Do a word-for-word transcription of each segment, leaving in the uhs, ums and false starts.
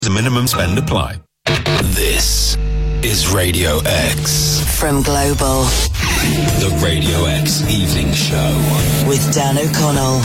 The minimum spend apply. This is Radio X. From Global. The Radio X Evening Show. With Dan O'Connell.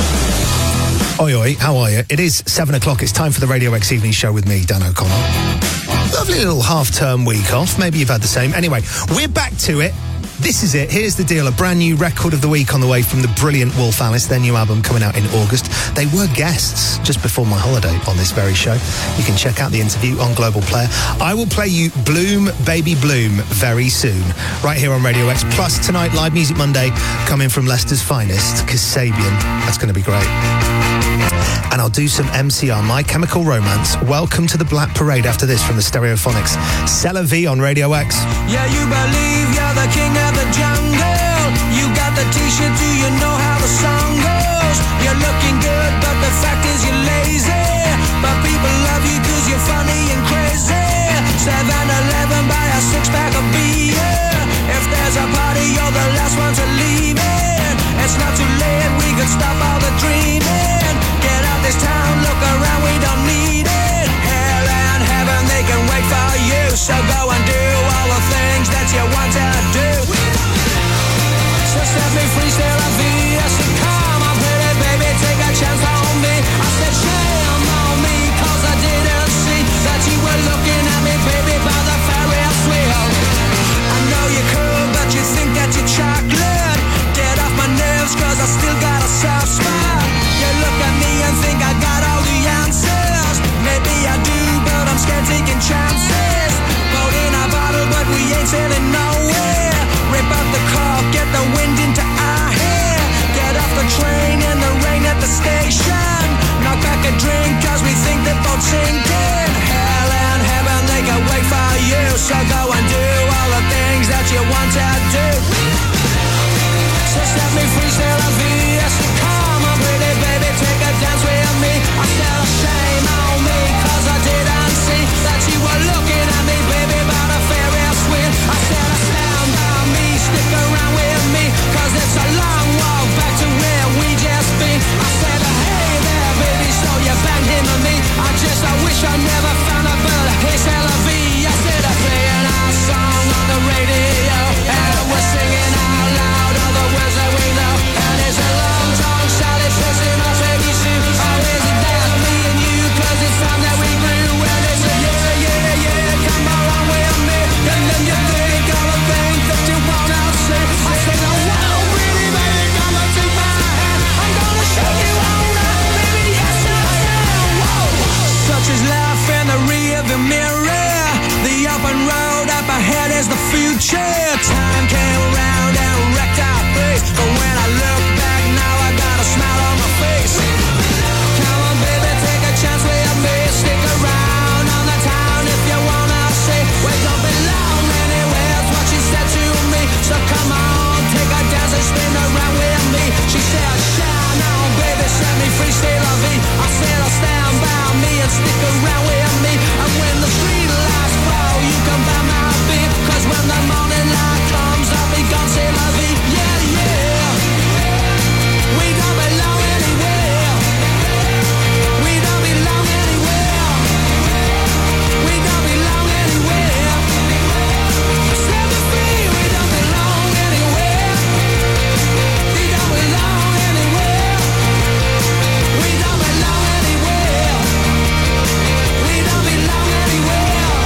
Oi, oi, how are you? It is seven o'clock. It's time for the Radio X Evening Show with me, Dan O'Connell. Lovely little half-term week off. Maybe you've had the same. Anyway, we're back to it. This is it. Here's the deal. A brand new record of the week on the way from the brilliant Wolf Alice. Their new album coming out in August. They were guests just before my holiday on this very show. You can check out the interview on Global Player. I will play you Bloom, Baby Bloom very soon. Right here on Radio X. Plus, tonight, Live Music Monday, coming from Leicester's finest, Kasabian. That's going to be great. And I'll do some M C R, My Chemical Romance. Welcome to the Black Parade after this from the Stereophonics. C'est la vie on Radio X. Yeah, you believe you're the king of the jungle. You got the t-shirt, do you know how the song goes? You're looking good, but the fact is you're lazy. But people love you cause you're funny and crazy. seven eleven, buy a six-pack of beer. If there's a party, you're the last one to leave it. It's not too late, we can stop all the dreaming. Get out this town, look around, we don't need it. Hell and heaven, they can wait for you. So go and do all the things that you want to do. So set me free, c'est la vie. I said, come on, pretty baby, take a chance on me. I said, shame on me, cause I didn't see that you were looking at me, baby, by the Ferris wheel. I know you're cool, but you think that you're chocolate. Get off my nerves, cause I still got a soft spot. You look at me and think I got all the answers. Maybe I do, but I'm scared taking chances. Boat in a bottle, but we ain't sailing nowhere. Rip up the cork, get the wind into our hair. Get off the train in the rain at the station. Knock back a drink, cause we think the boat's sinking. Hell and heaven, they can wait for you. So go and do all the things that you want to do. So set me free, c'est la vie. I said, come on, pretty baby, take a dance with me. I said, oh, shame on me, cause I didn't see that you were looking at me, baby, by the Ferris wheel. I said, astound by me, stick around with me, cause it's a long walk back to where we just been. I said, hey there, baby, so you banged him and me. I just, I wish I never found a bird. Hey, c'est la vie. I said, I'm playing our song on the radio, and we're singing out loud all the words that we know. And it's a long talk, solid chasing our baby soon. Oh, is it that me and you, cause it's time that we grew. And it's a yeah, yeah, yeah, come along with me. And then you think all the things that you wanna see. I said, oh, wow, pretty baby, come and take my hand. I'm gonna show you all that, baby, yes I am. Whoa. Such is life in the rearview mirror. The open road up ahead is the future. Time came around and wrecked our place, but when I look back now, I got a smile on my face. Come on, baby, take a chance with me. Stick around on the town if you wanna see. We don't belong anywhere, is what she said to me. So come on, take a dance and spin around with me. She said, shine on, baby, set me free, stay la vie. I said, I'll stand by me and stick around with me. And when the street lights fall, you can buy my beer. Cause when the morning light comes, I'll be gone, c'est la vie. Yeah, yeah. We don't belong anywhere. We don't belong anywhere. We don't belong anywhere. Set me free, we don't belong anywhere. We don't belong anywhere. We don't belong anywhere. We don't belong anywhere.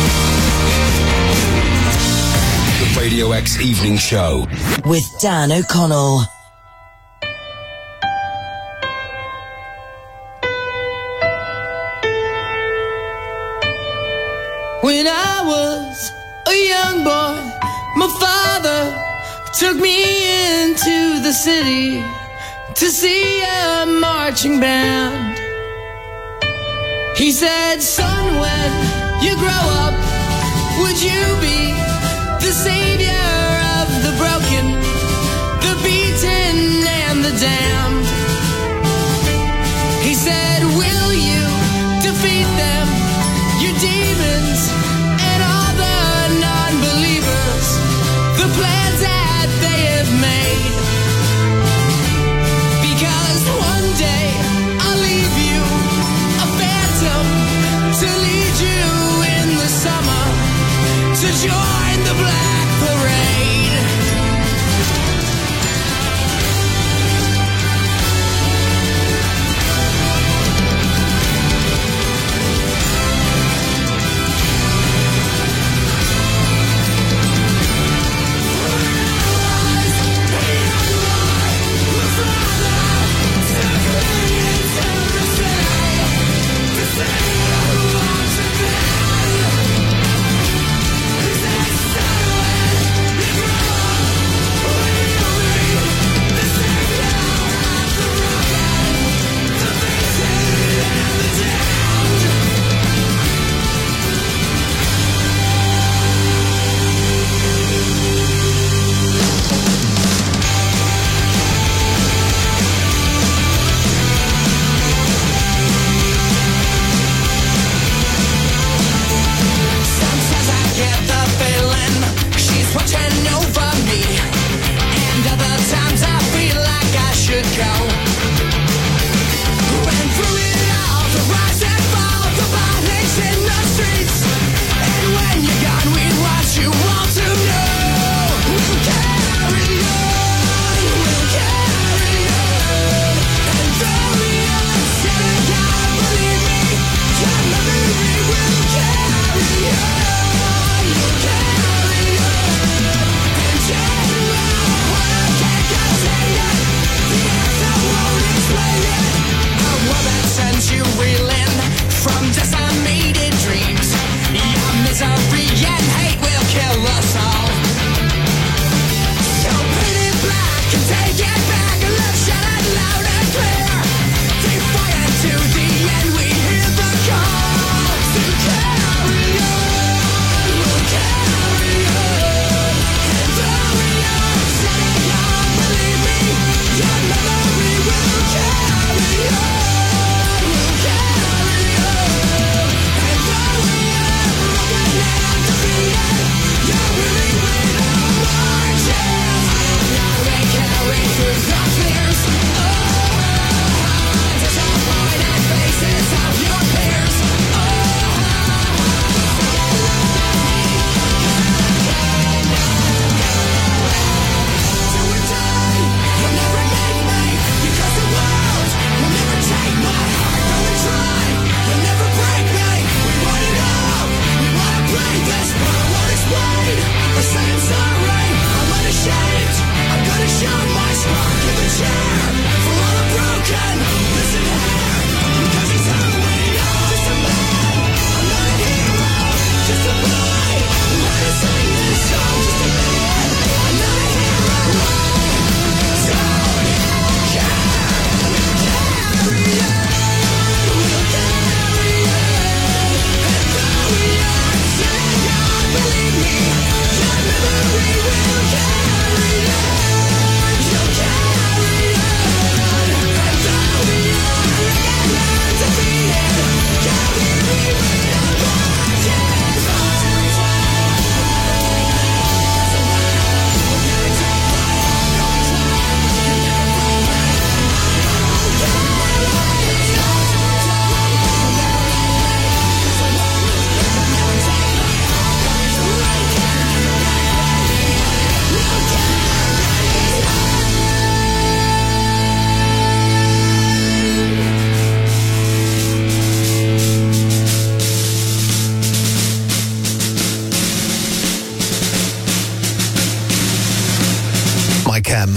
The Radio X Evening Show. With Dan O'Connell. When I was a young boy, my father took me into the city to see a marching band. He said, son, when you grow up, would you be the savior of the broken, the beaten, and the damned? He said, will you defeat them, your demons, and all the non-believers, the plans that they have made? Because one day I'll leave you a phantom to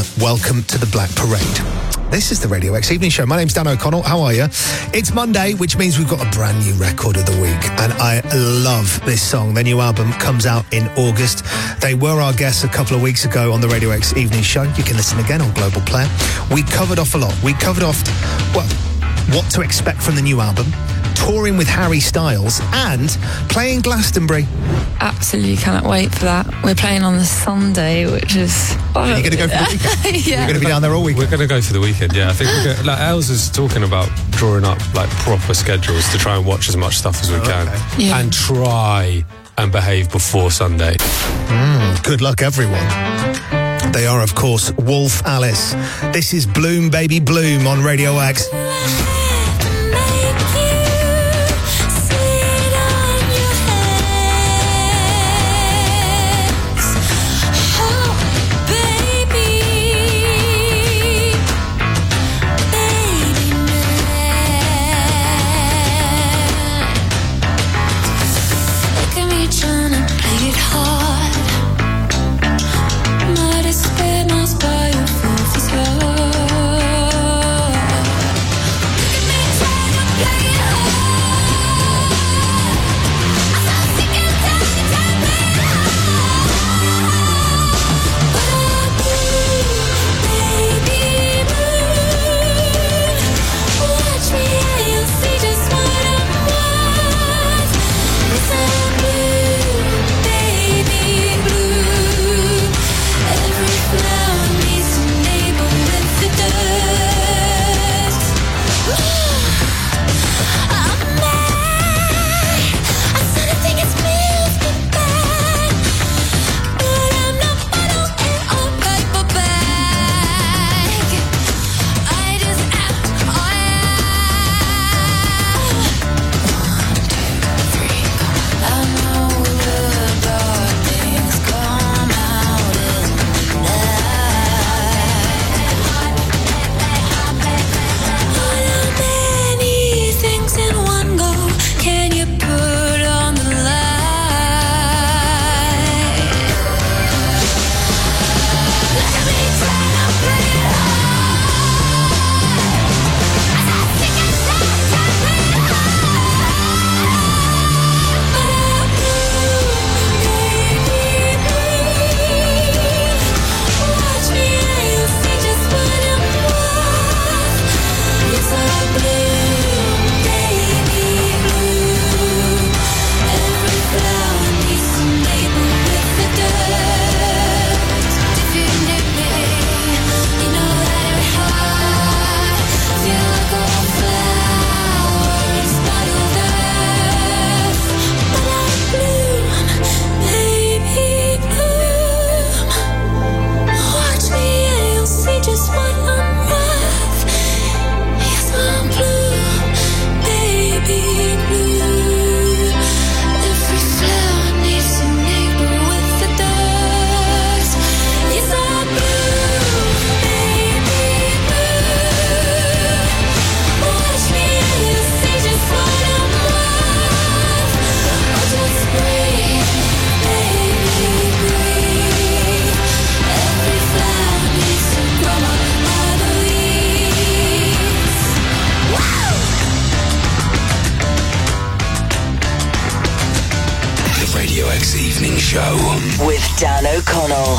welcome to the Black Parade. This is the Radio X Evening Show. My name's Dan O'Connell. How are you? It's Monday, which means we've got a brand new record of the week, and I love this song. Their new album comes out in August. They were our guests a couple of weeks ago on the Radio X Evening Show. You can listen again on Global Player. We covered off a lot. We covered off, well, what to expect from the new album, touring with Harry Styles, and playing Glastonbury. Absolutely cannot wait for that. We're playing on the Sunday, which is... Are you going to go for the weekend? Yeah. You're going to be down there all week. We're going to go for the weekend, yeah. I think we're going, like Els is talking about drawing up like proper schedules to try and watch as much stuff as we Oh, can, okay. Yeah. and try and behave before Sunday. Mm, good luck, everyone. They are, of course, Wolf Alice. This is Bloom Baby Bloom on Radio X. With Dan O'Connell.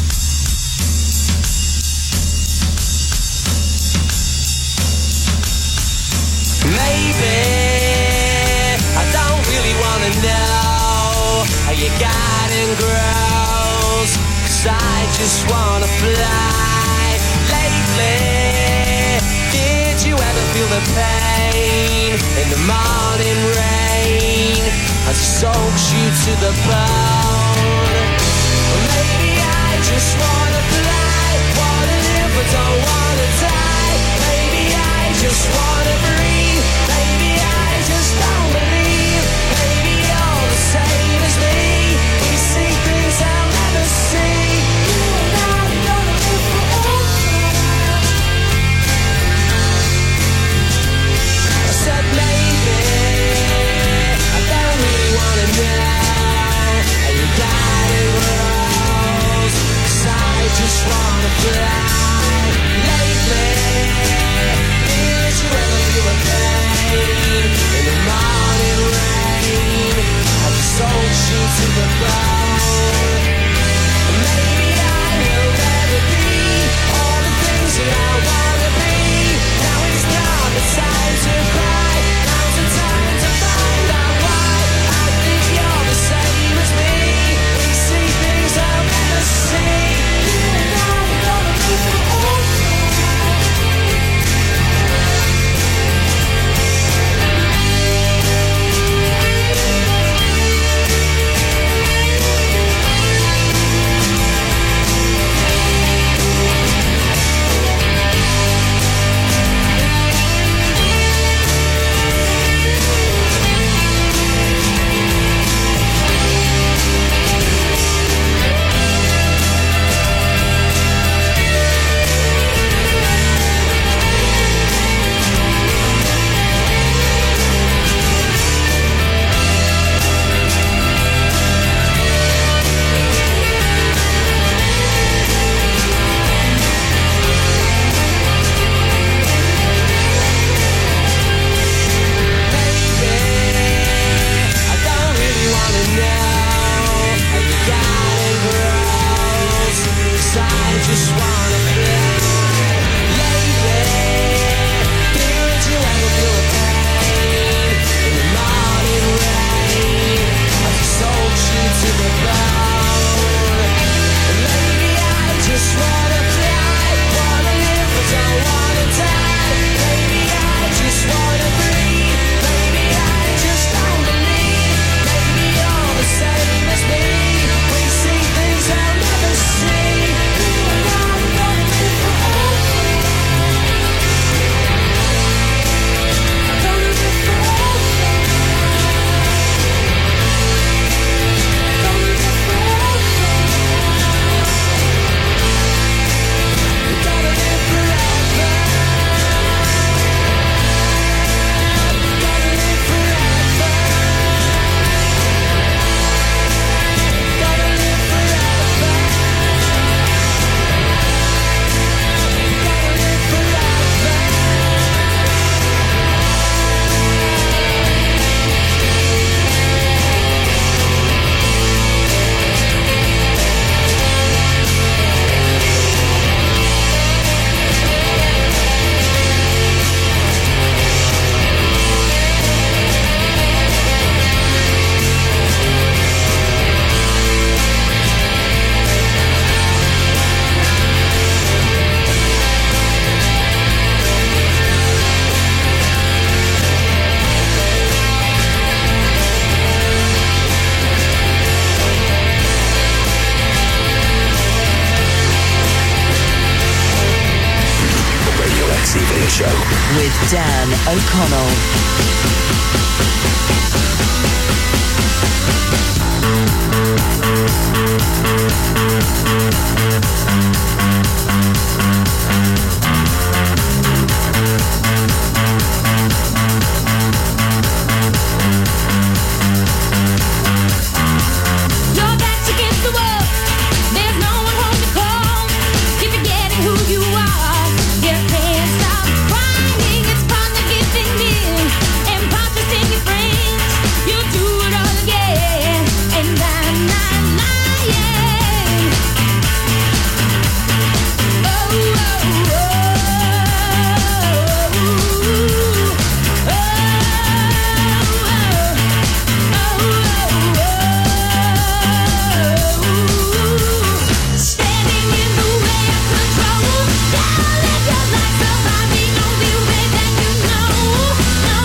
Maybe I don't really wanna know how you got and grows, 'cause I just wanna fly. Lately, did you ever feel the pain in the morning rain as it soaks you to the bone? Or maybe I just wanna fly, wanna live but don't wanna die. Maybe I just wanna breathe. Maybe I just don't believe. Maybe you're the same as me. We see things I'll never see. You and I are gonna live forever. I said maybe I don't really wanna know how you got it rose, 'cause I just wanna fly. Show with Dan O'Connell. Your back's against the wall. There's no one home to call. You're forgetting who you are. You can't stop crying. It's fun to giving in and purchase in your friends. You do it all again, and I'm not lying. Oh, oh, oh, oh, standing in the way of control. Don't live your life survive the only way that you know. No.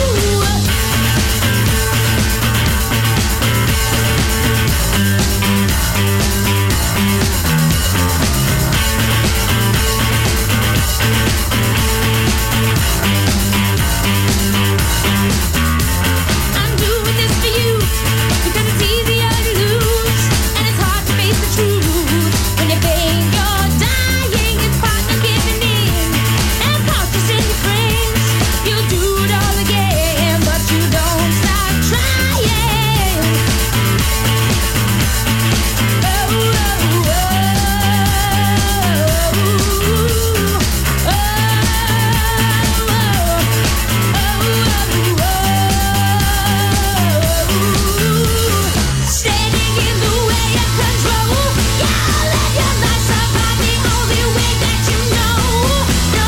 I'm doing this for you because it's easier to lose, and it's hard to face the truth. When you think you're dying, it's part of giving in and purchasing your friends. You do it all again, but you don't stop trying. Oh, oh, oh, standing in the way of control. Yeah, live your life survive the only way that you know. No.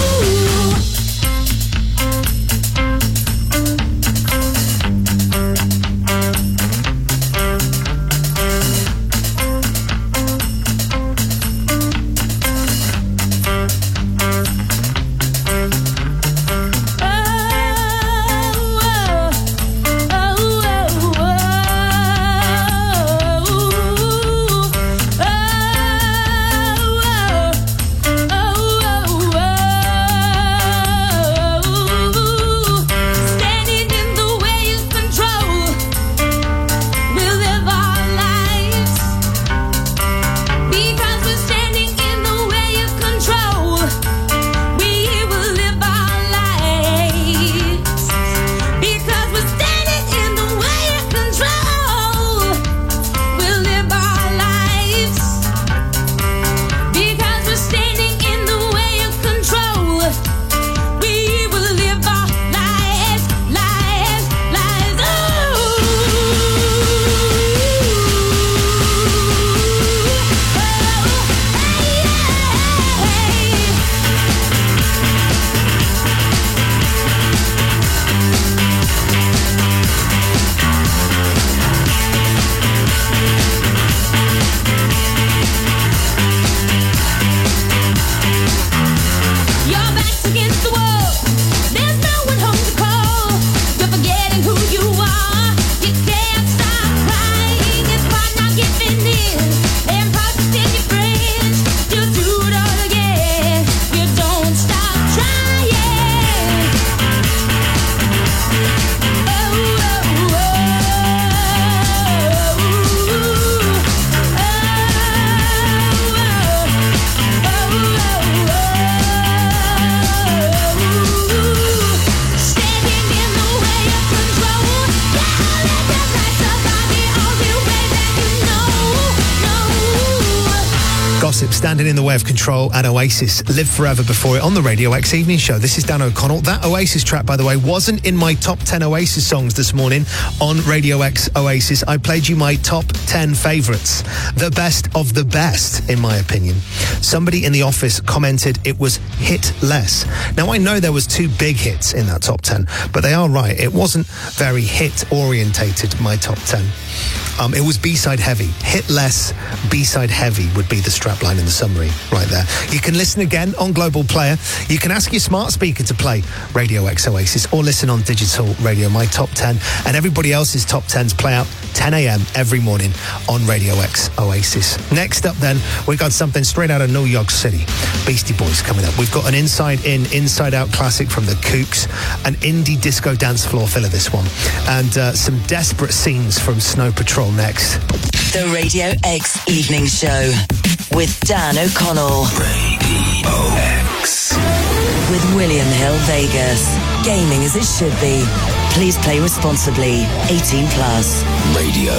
Standing in the way of control. We live our lives because we're standing in the way of control. We will live our lives because we're standing in the way of control. We'll live our lives because we're standing in the way of control. We will live our lives, lives, lives. Your back's against the wall. There's no one home to call. You're forgetting who you are. You can't stop crying. It's fun not giving in and purchasing your friends. You do it all again. You don't stop trying. Oh, oh, oh, standing in the way of control. Yeah, live your life survive the only way that you know. No. Gossip, Standing in the Way of Control, and Oasis, Live Forever before it on the Radio X Evening Show. This is Dan O'Connell. That Oasis track, by the way, wasn't in my top ten Oasis songs this morning on Radio X Oasis. I played you my top ten favourites. The best of the best, in my opinion. Somebody in the office commented it was hit less. Now, I know there was two big hits in that top ten, but they are right. It wasn't very hit-orientated, my top ten. Um, it was B-side heavy. Hit less, B-side heavy would be the strapline. line in the summary right there. You can listen again on Global Player. You can ask your smart speaker to play Radio X Oasis or listen on digital radio, my top ten, and everybody else's top tens play out ten a.m. every morning on Radio X Oasis. Next up then, we got something straight out of New York City. Beastie Boys coming up. We've got an Inside In, Inside Out classic from the Kooks, an indie disco dance floor filler this one, and uh, some desperate scenes from Snow Patrol next. The Radio X Evening Show with Dan O'Connell. Radio X. With William Hill Vegas. Gaming as it should be. Please play responsibly. eighteen plus. Radio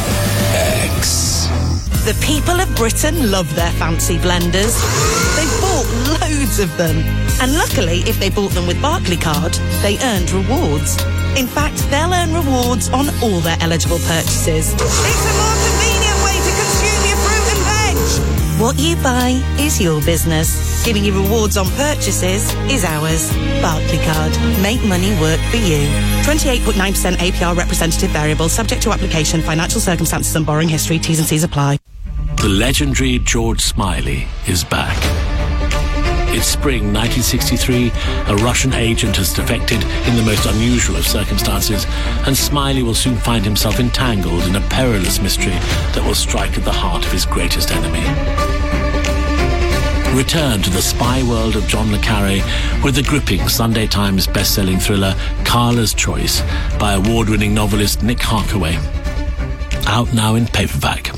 X. The people of Britain love their fancy blenders. They've bought loads of them. And luckily, if they bought them with Barclaycard, they earned rewards. In fact, they'll earn rewards on all their eligible purchases. It's a more convenient way to consume your fruit and veg. What you buy is your business. Giving you rewards on purchases is ours. Barclaycard. Make money work for you. twenty-eight point nine percent A P R representative variable, subject to application, financial circumstances and borrowing history. T's and C's apply. The legendary George Smiley is back. It's spring nineteen sixty-three, a Russian agent has defected in the most unusual of circumstances, and Smiley will soon find himself entangled in a perilous mystery that will strike at the heart of his greatest enemy. Return to the spy world of John le Carré with the gripping Sunday Times best-selling thriller Carla's Choice by award-winning novelist Nick Harkaway. Out now in paperback.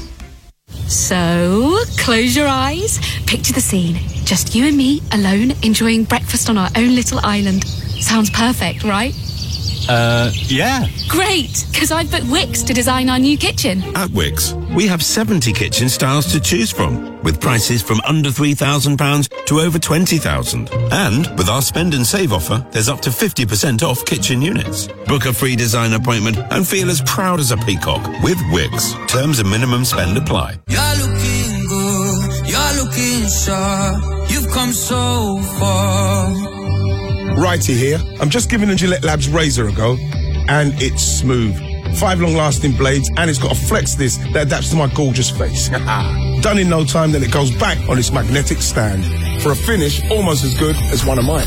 So, close your eyes, picture the scene. Just you and me, alone, enjoying breakfast on our own little island. Sounds perfect, right? Uh, yeah. Great, because I've booked Wix to design our new kitchen. At Wix, we have seventy kitchen styles to choose from, with prices from under three thousand pounds to over twenty thousand pounds. And with our spend and save offer, there's up to fifty percent off kitchen units. Book a free design appointment and feel as proud as a peacock with Wix. Terms and minimum spend apply. You're looking good, you're looking sharp, you've come so far. Righty here. I'm just giving the Gillette Labs razor a go, and it's smooth. Five long-lasting blades, and it's got a flex disc that adapts to my gorgeous face. Done in no time, then it goes back on its magnetic stand for a finish almost as good as one of mine.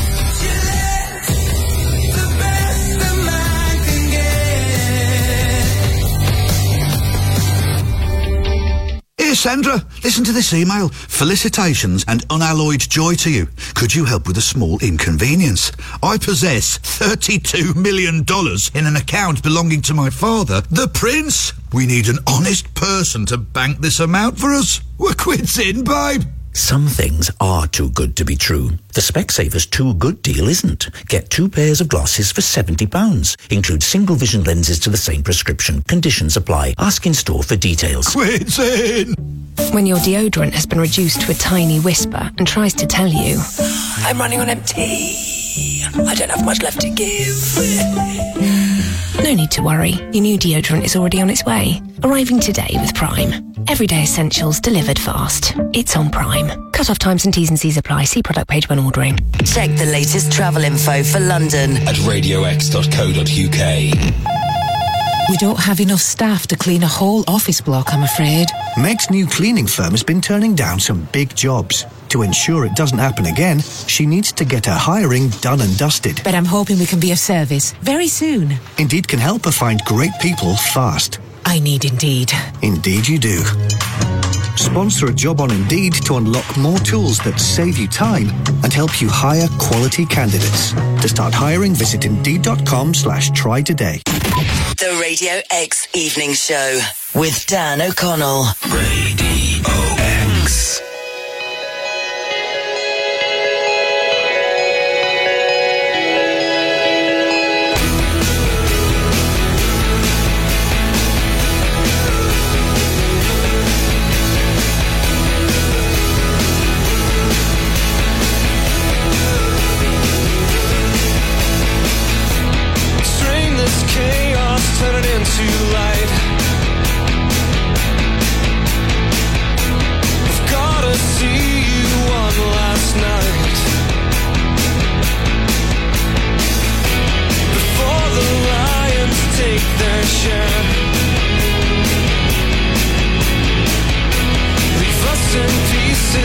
Here, Sandra, listen to this email. Felicitations and unalloyed joy to you. Could you help with a small inconvenience? I possess thirty-two million dollars in an account belonging to my father, the Prince. We need an honest person to bank this amount for us. We're quits in, babe. Some things are too good to be true. The Specsavers Too Good deal isn't. Get two pairs of glasses for seventy pounds. Include single vision lenses to the same prescription. Conditions apply. Ask in store for details. Quits in! When your deodorant has been reduced to a tiny whisper and tries to tell you, I'm running on empty. I don't have much left to give. No need to worry. Your new deodorant is already on its way. Arriving today with Prime. Everyday essentials delivered fast. It's on Prime. Cut-off times and T's and C's apply. See product page when ordering. Check the latest travel info for London at radio x dot co dot u k. We don't have enough staff to clean a whole office block, I'm afraid. Meg's new cleaning firm has been turning down some big jobs. To ensure it doesn't happen again, she needs to get her hiring done and dusted. But I'm hoping we can be of service very soon. Indeed can help her find great people fast. I need Indeed. Indeed you do. Sponsor a job on Indeed to unlock more tools that save you time and help you hire quality candidates. To start hiring, visit Indeed.com slash try today. The Radio X Evening Show with Dan O'Connell. Radio X. Turn it into light. I've gotta see you one last night before the lions take their share. Leave us in peace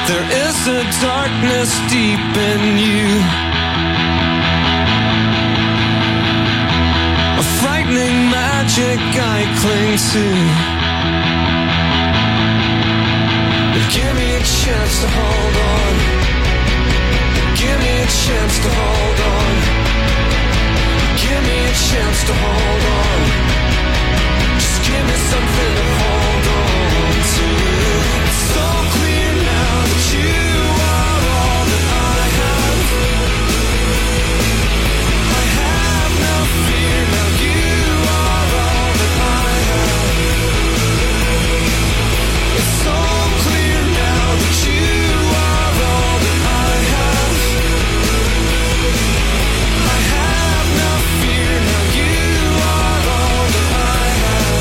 There is a darkness deep in you, a frightening magic I cling to. Give me a chance to hold on. Give me a chance to hold on. Give me a chance to hold on. Just give me something to hold on to. It's so clear now that you are all that I have. I have no fear now. You are all that I have. It's so clear now that you are all that I have. I have no fear now. You are all that I have.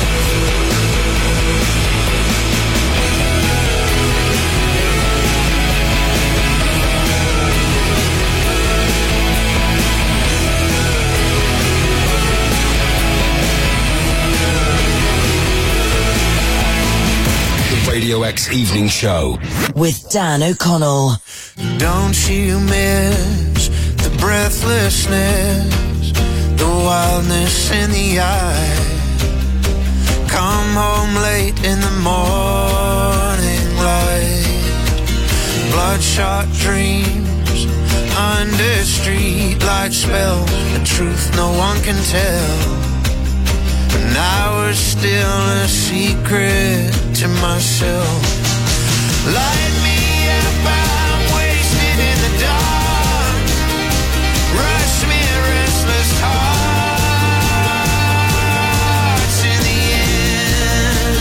The Radio X Evening Show. With Dan O'Connell. Don't you miss the breathlessness, the wildness in the eye? Come home late in the morning light, bloodshot dreams under streetlight spells, a truth no one can tell. And I was still a secret to myself. Light me up, I'm wasted in the dark. Rush me, restless hearts in the end.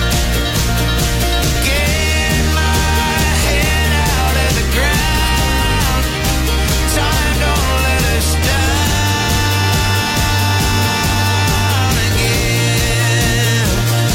Get my head out of the ground. Time don't let us down again.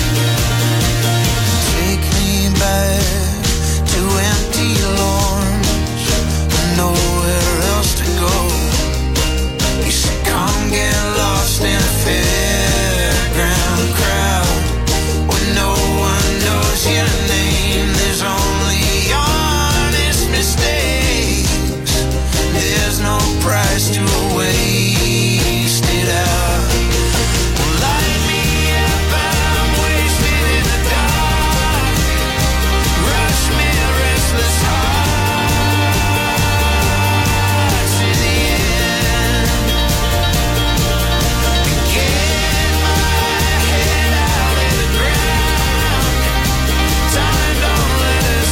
Take me back to empty lawns, nowhere else to go. You said come get lost in a fairground crowd where no one knows your name. There's only honest mistakes. There's no price to waste it out. Light me up, I'm wasted in the dark. Rush me, restless hearts in the end. Get my head out of the ground. Time don't let us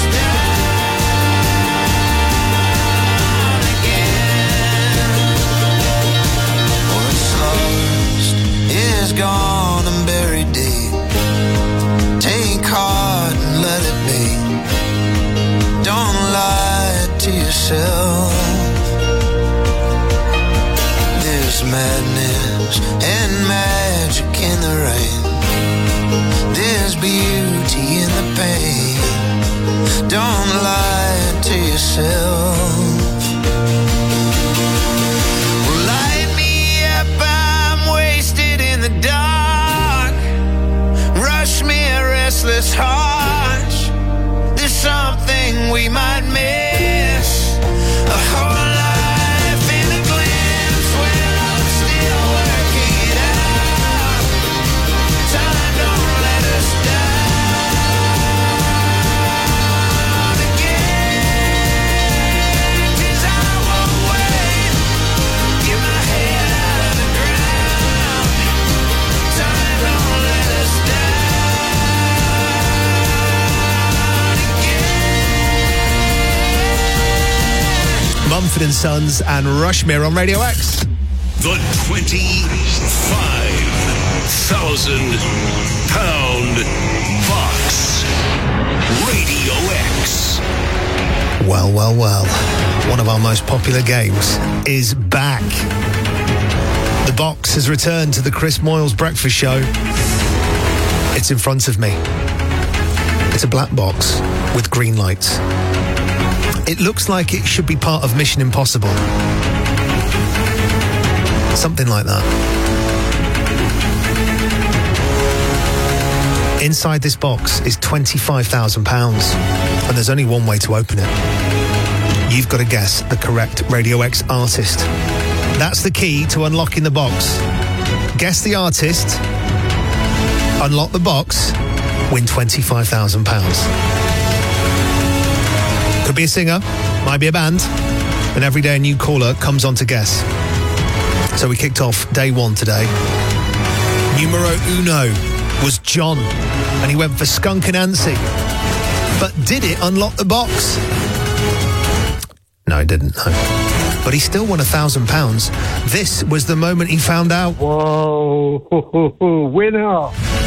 down again. What's lost is gone and buried deep. Take heart and let it be. Don't lie to yourself. There's madness and magic in the rain. There's beauty in the pain. Don't lie to yourself. Light me up, I'm wasted in the dark. Rush me, a restless heart. There's something we might miss. A whole life in a glimpse when I'm still working it out. Time don't let us down again. 'Cause I won't wait. Get my head out of the ground. Time don't let us down again. Mumford and Sons and Rushmere on Radio X. The twenty-five thousand pound box. Radio X. Well, well, well. One of our most popular games is back. The box has returned to the Chris Moyles Breakfast Show. It's in front of me. It's a black box with green lights. It looks like it should be part of Mission Impossible. Something like that. Inside this box is twenty-five thousand pounds. And there's only one way to open it. You've got to guess the correct Radio X artist. That's the key to unlocking the box. Guess the artist, unlock the box, win twenty-five thousand pounds. Could be a singer, might be a band, and every day a new caller comes on to guess. So we kicked off day one today. Numero uno was John, and he went for Skunk Anansie. But did it unlock the box? No, it didn't, no. But he still won a thousand pounds. This was the moment he found out. Whoa, winner!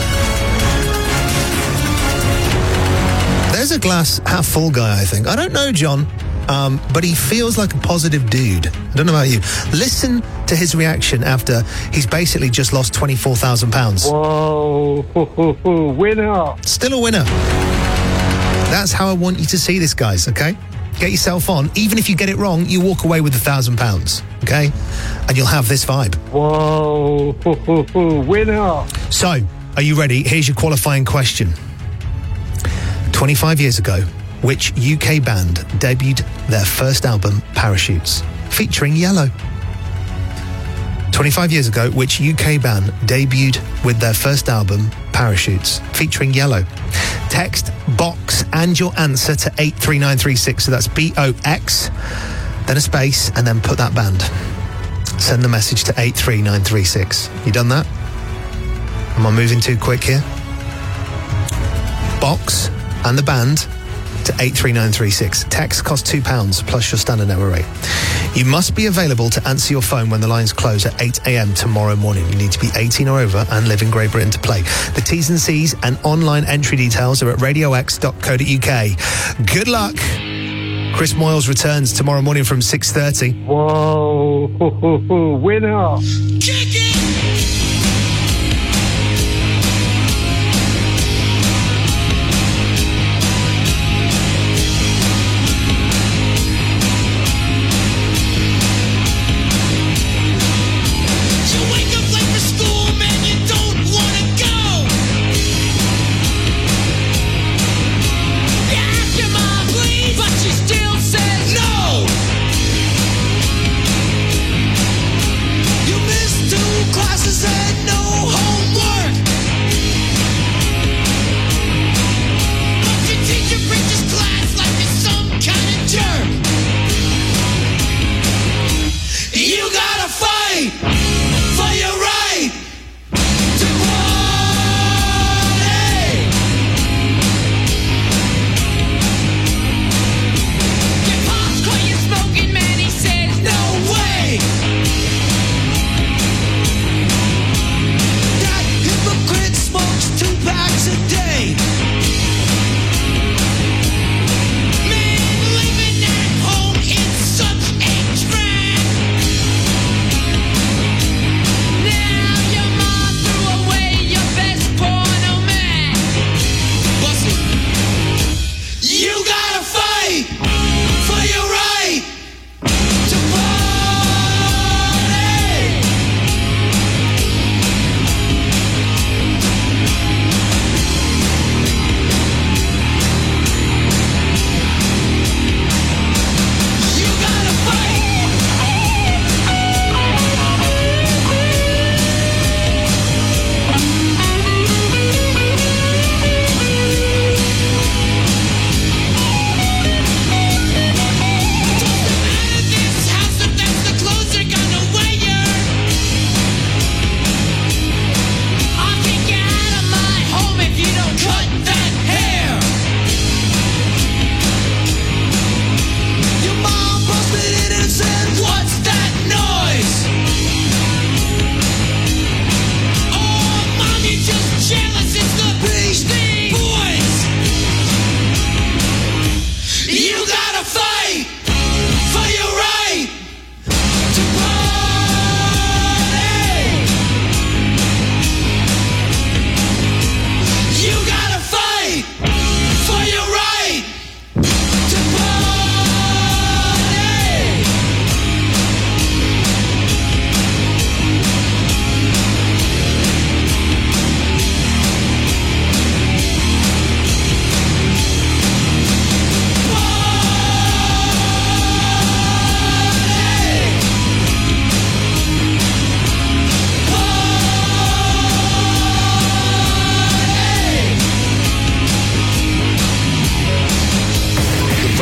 There's a glass half full guy, I think. I don't know, John, um, but he feels like a positive dude. I don't know about you. Listen to his reaction after he's basically just lost twenty-four thousand pounds. Whoa, winner! Still a winner. That's how I want you to see this, guys, okay? Get yourself on. Even if you get it wrong, you walk away with a thousand pounds, okay? And you'll have this vibe. Whoa, winner! So, are you ready? Here's your qualifying question. twenty-five years ago, which U K band debuted their first album, Parachutes, featuring Yellow? twenty-five years ago, which U K band debuted with their first album, Parachutes, featuring Yellow? Text box and your answer to eight three nine three six, so that's B O X, then a space, and then put that band. Send the message to eight three nine three six. You done that? Am I moving too quick here? Box and the band to eight three nine three six. Text costs two pounds plus your standard error rate. You must be available to answer your phone when the lines close at eight a.m. tomorrow morning. You need to be eighteen or over and live in Great Britain to play. The T's and C's and online entry details are at radio x dot co dot uk. Good luck. Chris Moyles returns tomorrow morning from six thirty. Whoa, winner! To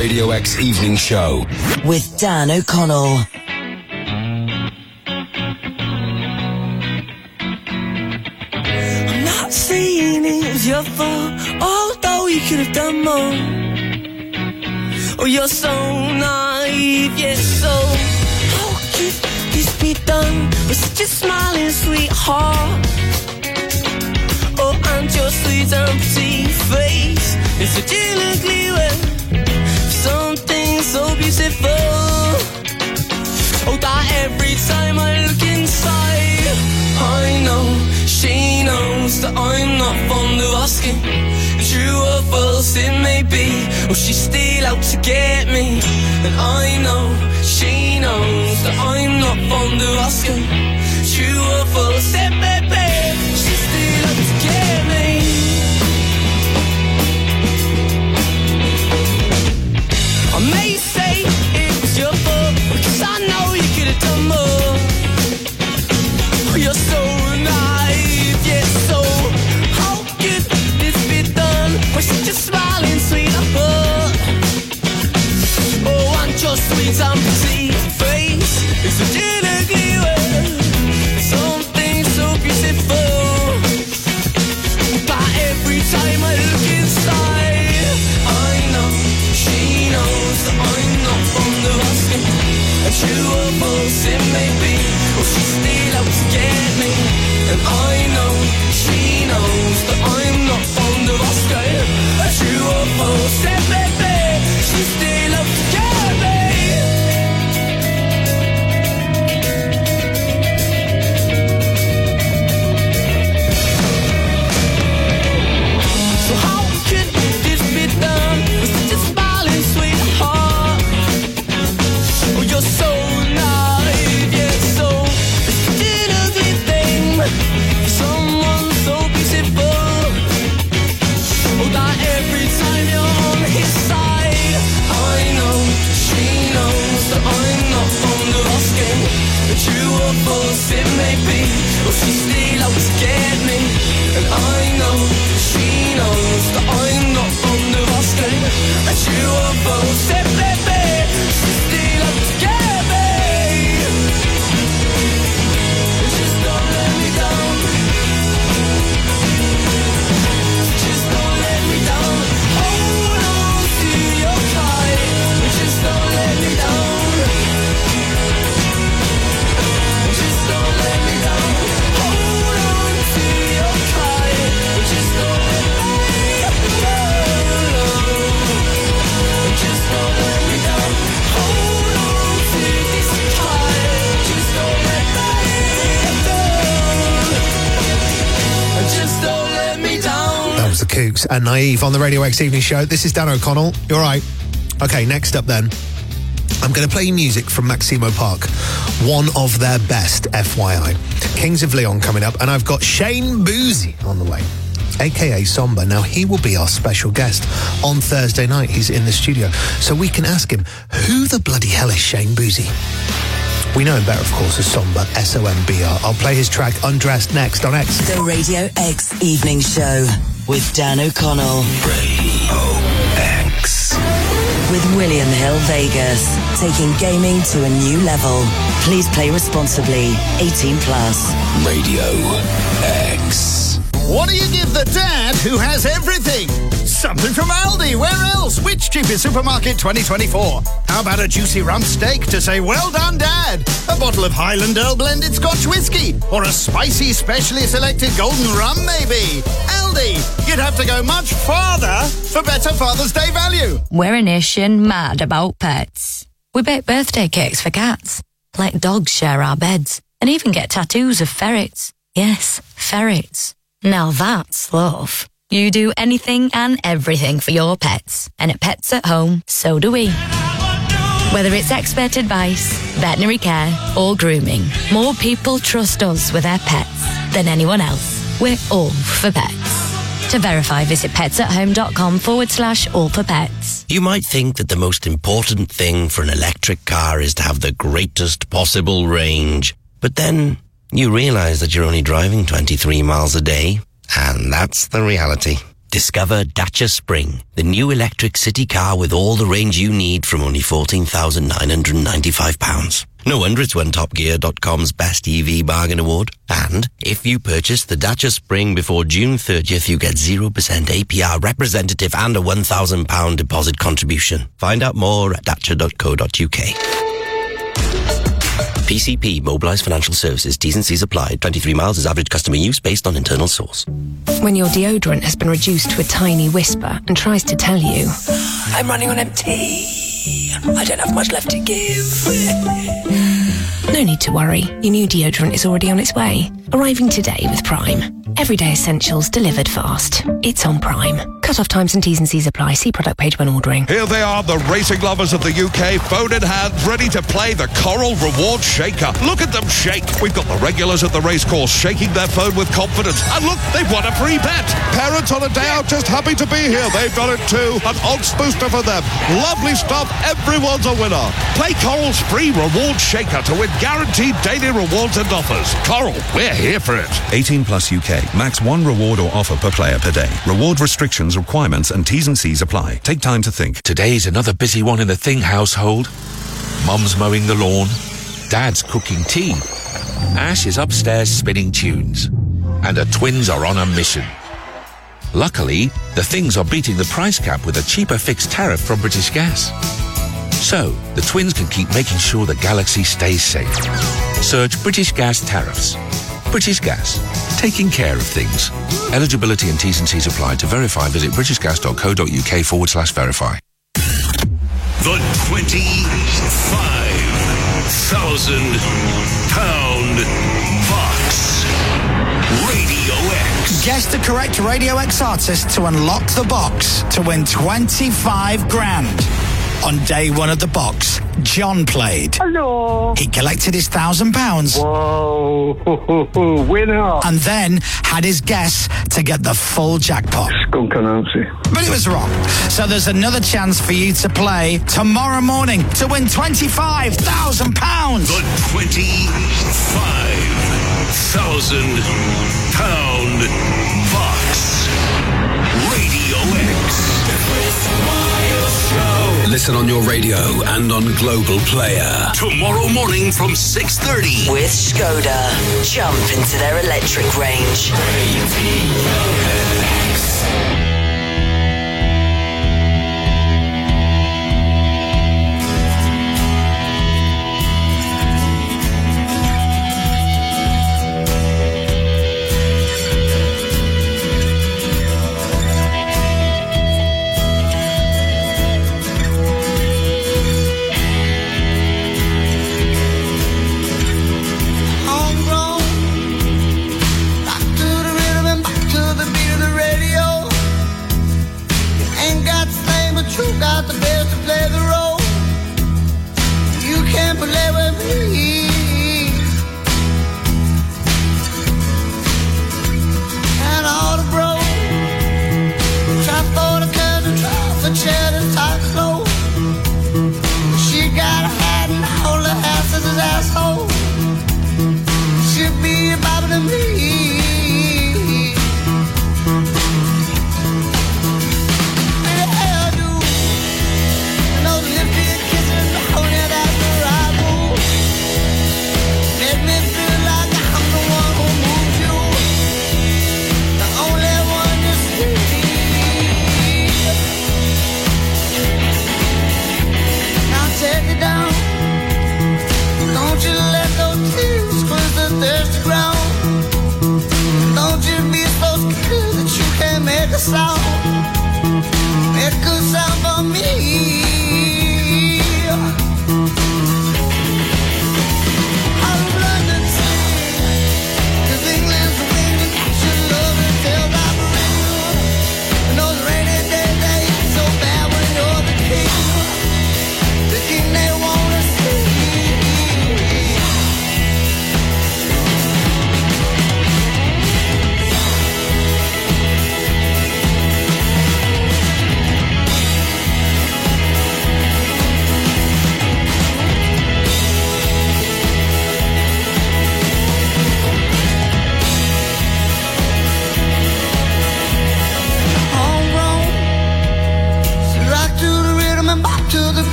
Radio X Evening Show. With Dan O'Connell. I'm not saying it was your fault, although you could have done more. Oh, you're so naive, yes, so how could this be done with such a smiling sweetheart? Oh, and your sweet and pretty face is such an ugly way, something so beautiful. Oh, that every time I look inside, I know, she knows that I'm not fond of asking. True or false it may be, or she's still out to get me. And I know, she knows that I'm not fond of asking. True or false it may be, she's still out to get me. I may say it was your fault, because I know you could have done more. You're so naive, yes, so how could this be done with such a smiling sweetheart? Oh, and your sweet and pretty face is such an ugly way, something so beautiful. But every time I look inside, I know, she knows that I'm not fond of asking. And true or false it may be, or she's still out to get me. And I know, she knows that I'm not fond of asking. And true or false it may be, she's still out to get me. So how could this be done with such a smiling sweetheart? Oh, you're so naive, yes, so it's such an ugly thing, someone so beautiful. Oh, that every time you're on his side, I know, she knows that I'm not fond of asking. But true or false it may be, or she's still out to get me. And I know, she knows that I'm not fond of asking. And true or false it may be, she's still out to get me. Just don't let me down. Just don't let me down. Hold on to your kite. Just don't let me down. Just don't let me down. Hold on to your kite. Just don't let me down. Just don't let me down. Hold on to this kite. Just don't let me down. Just don't let me down. That was the Kooks and Naive on the Radio X Evening Show. This is Dan O'Connell. You're right. Okay, next up then, I'm going to play music from Maximo Park, one of their best, F Y I. Kings of Leon coming up, and I've got Shane Boozy on the way, a k a. Somber. Now, he will be our special guest on Thursday night. He's in the studio, so we can ask him, who the bloody hell is Shane Boozy? We know him better, of course, as Somber, S O M B R. I'll play his track Undressed next on X. The Radio X Evening Show with Dan O'Connell. Radio X. With William Hill Vegas, taking gaming to a new level. Please play responsibly. eighteen plus. Radio X. What do you give the dad who has everything? Something from Aldi. Where else? Which cheapest supermarket twenty twenty-four? How about a juicy rump steak to say, well done, Dad? A bottle of Highland Ale blended Scotch whiskey? Or a spicy, specially selected golden rum, maybe? Aldi. You'd have to go much farther for better Father's Day value. We're a nation mad about pets. We bake birthday cakes for cats, let dogs share our beds, and even get tattoos of ferrets. Yes, ferrets. Now that's love. You do anything and everything for your pets. And at Pets at Home, so do we. Whether it's expert advice, veterinary care, or grooming, more people trust us with their pets than anyone else. We're all for pets. To verify, visit petsathome.com forward slash all for pets. You might think that the most important thing for an electric car is to have the greatest possible range. But then you realise that you're only driving twenty-three miles a day. And that's the reality. Discover Dacia Spring, the new electric city car with all the range you need from only fourteen thousand nine hundred ninety-five pounds. No wonder it's won Top Gear dot com's Best E V Bargain Award. And if you purchase the Dacia Spring before June thirtieth, you get zero percent A P R representative and a one thousand pounds deposit contribution. Find out more at dacia dot co dot uk. P C P, Mobilised Financial Services, T's and C's applied. twenty-three miles is average customer use based on internal source. When your deodorant has been reduced to a tiny whisper and tries to tell you, I'm running on empty, I don't have much left to give. No need to worry, your new deodorant is already on its way. Arriving today with Prime. Everyday essentials delivered fast. It's on Prime. Cut-off times and T's and C's apply. See product page when ordering. Here they are, the racing lovers of the U K, phone in hand, ready to play the Coral Reward Shaker. Look at them shake. We've got the regulars at the racecourse shaking their phone with confidence. And look, they've won a free bet. Parents on a day out just happy to be here. They've got it too. An odds booster for them. Lovely stuff. Everyone's a winner. Play Coral's free reward shaker to win guaranteed daily rewards and offers. Coral, we're here for it. eighteen plus U K. Max one reward or offer per player per day. Reward restrictions, requirements and T's and C's apply. Take time to think. Today's another busy one in the Thing household. Mum's mowing the lawn. Dad's cooking tea. Ash is upstairs spinning tunes. And the twins are on a mission. Luckily, the Things are beating the price cap with a cheaper fixed tariff from British Gas. So, the twins can keep making sure the galaxy stays safe. Search British Gas tariffs. British Gas, taking care of things. Eligibility and T's and C's apply. To verify, visit britishgas dot co dot uk forward slash verify. The twenty-five thousand pound box. Radio X. Guess the correct Radio X artist to unlock the box to win twenty-five grand. On day one of the box, John played. Hello. He collected his thousand pounds. Whoa, winner. And then had his guess to get the full jackpot. Skunk Anansi. But it was wrong. So there's another chance for you to play tomorrow morning to win twenty-five thousand pounds. The twenty-five thousand pound box. Radio X. Listen on your radio and on Global Player. Tomorrow morning from six thirty. With Skoda. Jump into their electric range.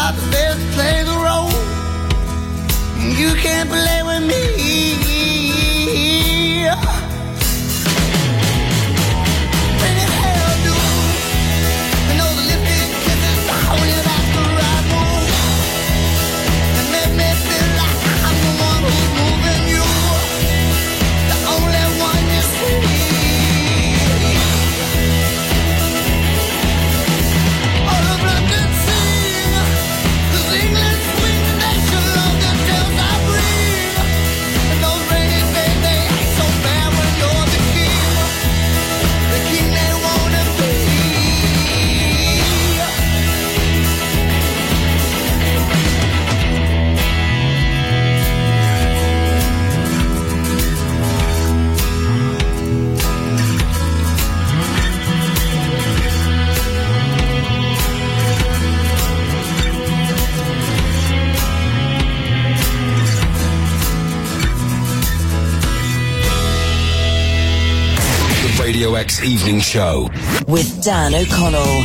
opposite plays a role. You can't play with me. Bring it hell, dude. And those lifted kisses only last the right move. And make me feel like I'm the one who's moving you. The only one you see. All of them can sing. Cause England swing the nation of the tales I bring. And those rainy days, they ain't so bad when you're the king. The king they wanna be. The Radio X Evening Show. With Dan O'Connell.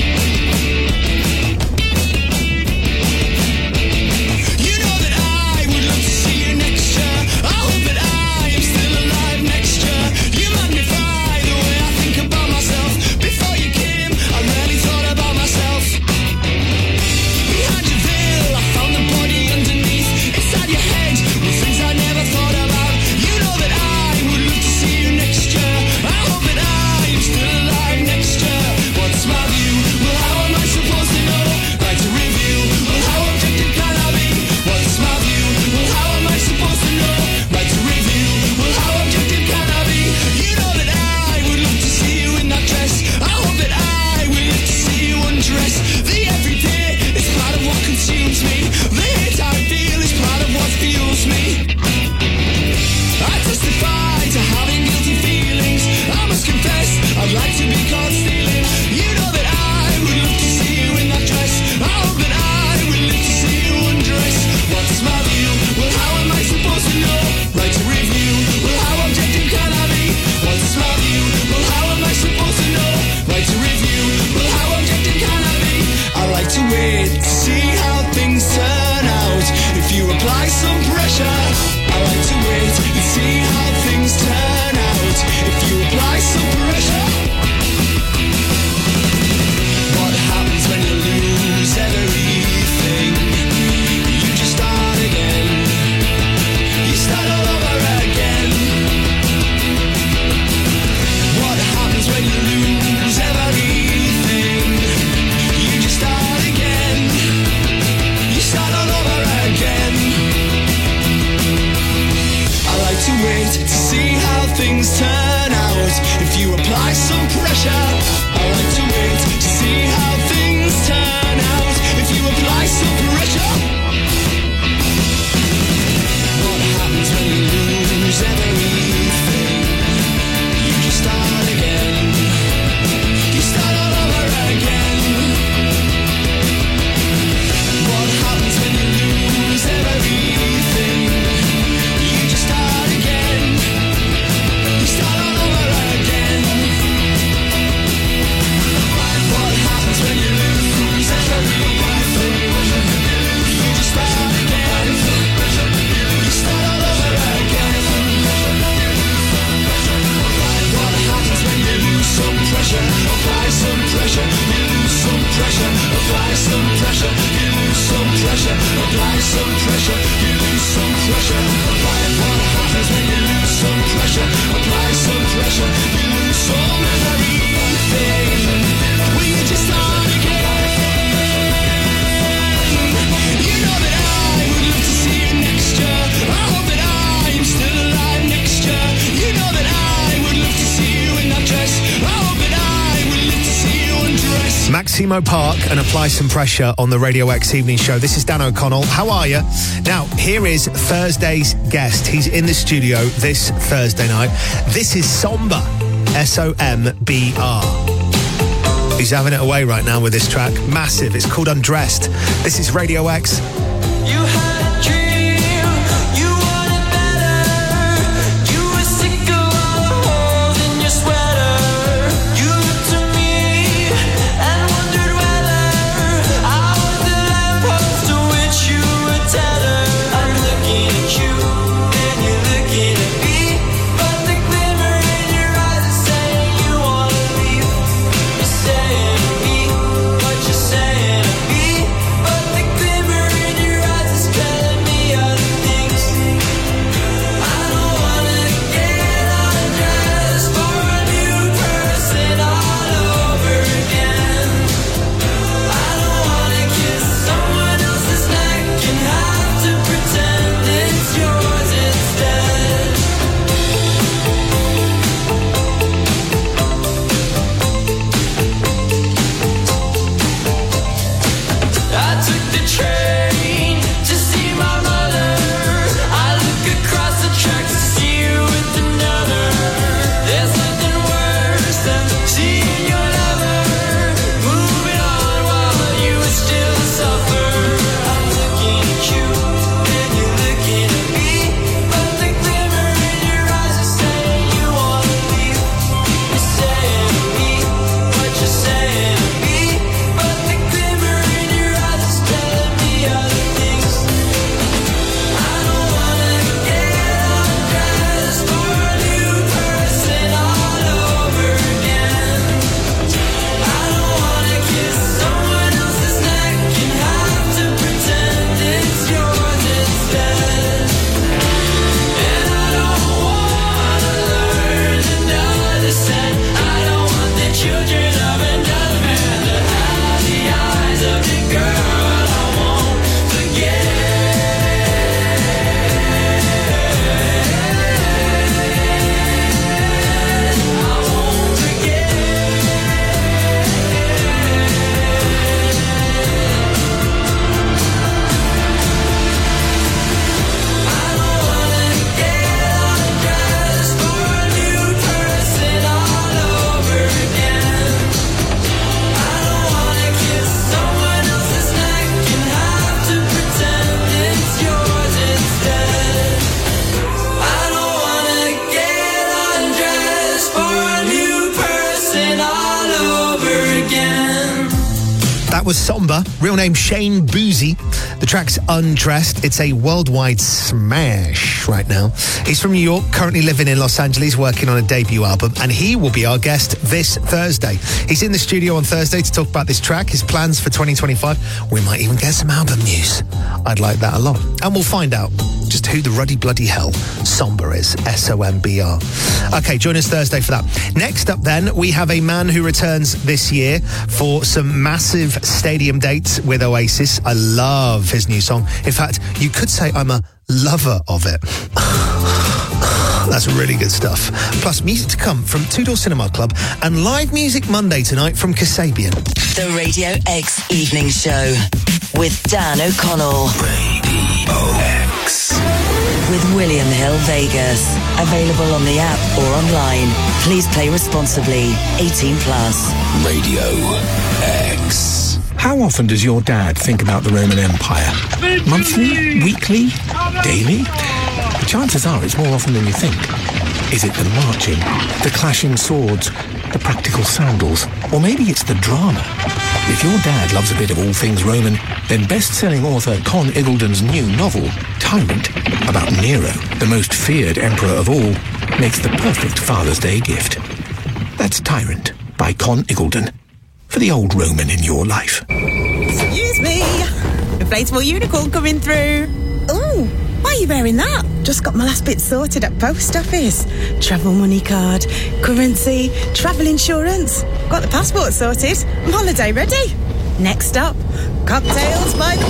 Maximo Park and Apply Some Pressure on the Radio X Evening Show. This is Dan O'Connell. How are you? Now, here is Thursday's guest. He's in the studio this Thursday night. This is Somber, S O M B R. He's having it away right now with this track. Massive. It's called Undressed. This is Radio X. You had a dream, you wanted better. You were sick of all the holes in your sweater. You looked to me and wondered whether I was the lamppost was Somber, real name Shane Boozy. The track's Undressed. It's a worldwide smash right now. He's from New York, currently living in Los Angeles, working on a debut album, and he will be our guest this Thursday. He's in the studio on Thursday to talk about this track, his plans for twenty twenty-five. We might even get some album news. I'd like that a lot. And we'll find out just who the ruddy bloody hell Somber is. S O M B R. Okay, join us Thursday for that. Next up then, we have a man who returns this year for some massive stadium dates with Oasis. I love his new song. In fact, you could say I'm a lover of it. That's really good stuff. Plus, music to come from Two Door Cinema Club and live music Monday tonight from Kasabian. The Radio X Evening Show with Dan O'Connell. Radio X. With William Hill Vegas. Available on the app or online. Please play responsibly. eighteen plus. Radio X. How often does your dad think about the Roman Empire? Monthly? Weekly? Daily? The chances are it's more often than you think. Is it the marching, the clashing swords, the practical sandals, or maybe it's the drama? If your dad loves a bit of all things Roman, then best-selling author Con Iggulden's new novel, Tyrant, about Nero, the most feared emperor of all, makes the perfect Father's Day gift. That's Tyrant by Con Iggulden. For the old Roman in your life. Excuse me. Inflatable unicorn coming through. Ooh, why are you wearing that? Just got my last bit sorted at post office. Travel money card, currency, travel insurance. Got the passport sorted. I'm holiday ready. Next stop, cocktails by the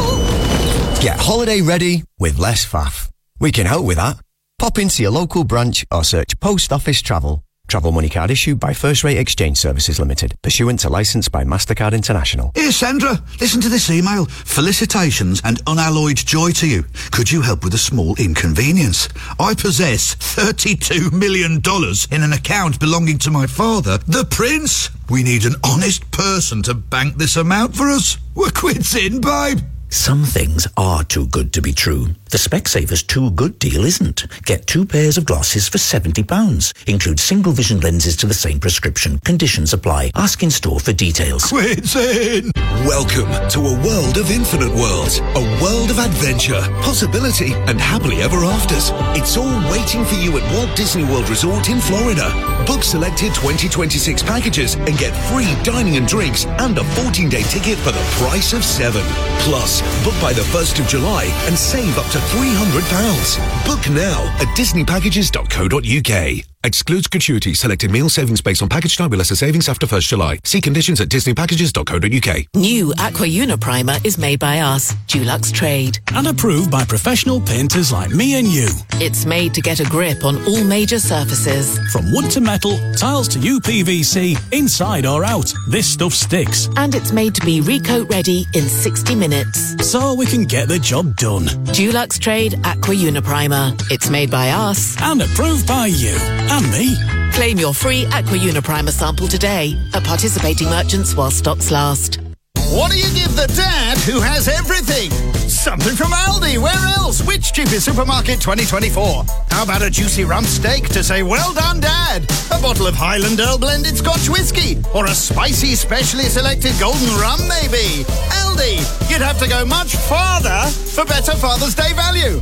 pool. Get holiday ready with less faff. We can help with that. Pop into your local branch or search Post Office Travel. Travel money card issued by First Rate Exchange Services Limited, pursuant to licence by MasterCard International. Here, Sandra, listen to this email. Felicitations and unalloyed joy to you. Could you help with a small inconvenience? I possess thirty-two million dollars in an account belonging to my father, the Prince. We need an honest person to bank this amount for us. We're quits in, babe. Some things are too good to be true. The Specsavers Too Good deal isn't. Get two pairs of glasses for seventy pounds. Include single vision lenses to the same prescription. Conditions apply. Ask in store for details. Quits in. Welcome to a world of infinite worlds. A world of adventure, possibility, and happily ever afters. It's all waiting for you at Walt Disney World Resort in Florida. Book selected twenty twenty-six packages and get free dining and drinks and a fourteen-day ticket for the price of seven. Plus, book by the first of July and save up to three hundred pounds. Book now at disney packages dot co dot uk. Excludes gratuity. Selected meal savings based on package type with lesser savings after first July. See conditions at disney packages dot co dot uk. New Aqua Uniprimer is made by us, Dulux Trade. And approved by professional painters like me and you. It's made to get a grip on all major surfaces. From wood to metal, tiles to U P V C, inside or out, this stuff sticks. And it's made to be recoat ready in sixty minutes. So we can get the job done. Dulux Trade Aqua Uniprimer. It's made by us. And approved by you. And me. Claim your free Aqua Uniprimer sample today at participating merchants while stocks last. What do you give the dad who has everything? Something from Aldi. Where else? Which cheapest supermarket twenty twenty-four? How about a juicy rump steak to say, well done, Dad? A bottle of Highland Earl blended Scotch whiskey? Or a spicy, specially selected golden rum, maybe? Aldi, you'd have to go much farther for better Father's Day value.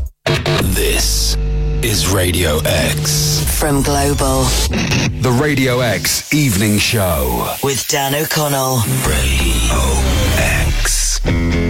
This is Radio X. From Global. The Radio X Evening Show. With Dan O'Connell. Radio X.